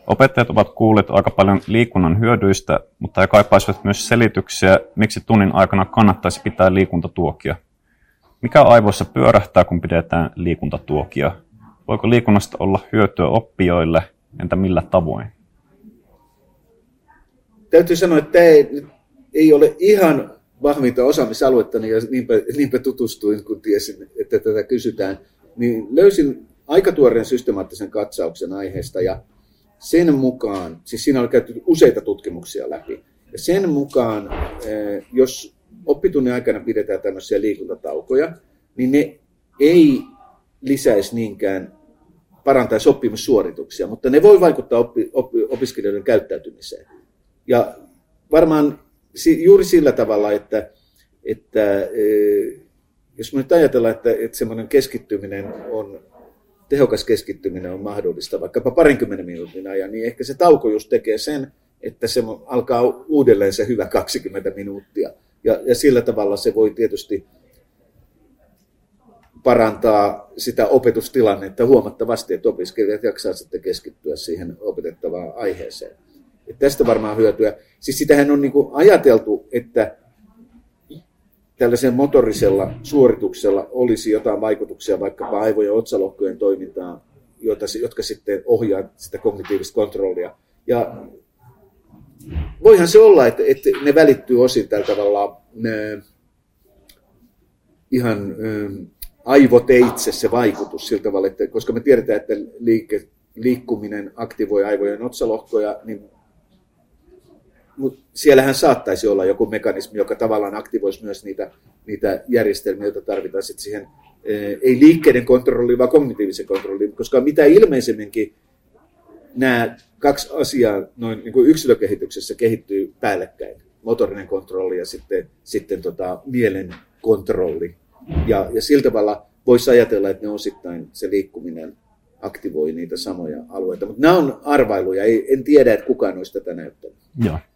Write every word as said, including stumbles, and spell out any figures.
Opettajat ovat kuulleet aika paljon liikunnan hyödyistä, mutta he kaipaisivat myös selityksiä, miksi tunnin aikana kannattaisi pitää liikuntatuokia. Mikä aivoissa pyörähtää, kun pidetään liikuntatuokia? Voiko liikunnasta olla hyötyä oppijoille, entä millä tavoin? Täytyy sanoa, että tämä ei, ei ole ihan vahvinta osaamisaluettani, ja niinpä, niinpä tutustuin, kun tiesin, että tätä kysytään. Niin löysin aika tuoreen systemaattisen katsauksen aiheesta, ja sen mukaan, siis siinä on käyty useita tutkimuksia läpi, ja sen mukaan, jos oppitunnin aikana pidetään tämmöisiä liikuntataukoja, niin ne ei lisäisi niinkään, parantaisi oppimissuorituksia, mutta ne voi vaikuttaa oppi, oppi, opiskelijoiden käyttäytymiseen. Ja varmaan juuri sillä tavalla, että, että jos me nyt ajatellaan, että, että semmoinen keskittyminen on, tehokas keskittyminen on mahdollista vaikkapa parinkymmenen minuutin ajan, niin ehkä se tauko just tekee sen, että se alkaa uudelleen se hyvä kaksikymmentä minuuttia. Ja, ja sillä tavalla se voi tietysti parantaa sitä opetustilannetta huomattavasti, että opiskelijat jaksaa sitten keskittyä siihen opetettavaan aiheeseen. Että tästä varmaan hyötyä. Siis sitähän on niin kuin ajateltu, että tällaisen motorisella suorituksella olisi jotain vaikutuksia vaikkapa aivojen ja otsalohkojen toimintaan, joita, jotka sitten ohjaa sitä kognitiivista kontrollia. Ja voihan se olla, että, että ne välittyy osin tällä tavalla ne, ihan ä, aivoteitse se vaikutus sillä tavalla, että koska me tiedetään, että liike, liikkuminen aktivoi aivojen otsalohkoja, niin mutta siellähän saattaisi olla joku mekanismi, joka tavallaan aktivoisi myös niitä, niitä järjestelmiä, joita tarvitaan sitten siihen, ei liikkeiden kontrolliin, vaan kognitiivisen kontrolliin, koska mitä ilmeisemminkin nämä kaksi asiaa noin niin kuin yksilökehityksessä kehittyy päällekkäin, motorinen kontrolli ja sitten, sitten tota, mielen kontrolli. Ja, ja sillä tavalla voisi ajatella, että ne osittain se liikkuminen aktivoi niitä samoja alueita, mutta nämä on arvailuja, en tiedä, että kukaan olisi tätä näyttänyt. Joo.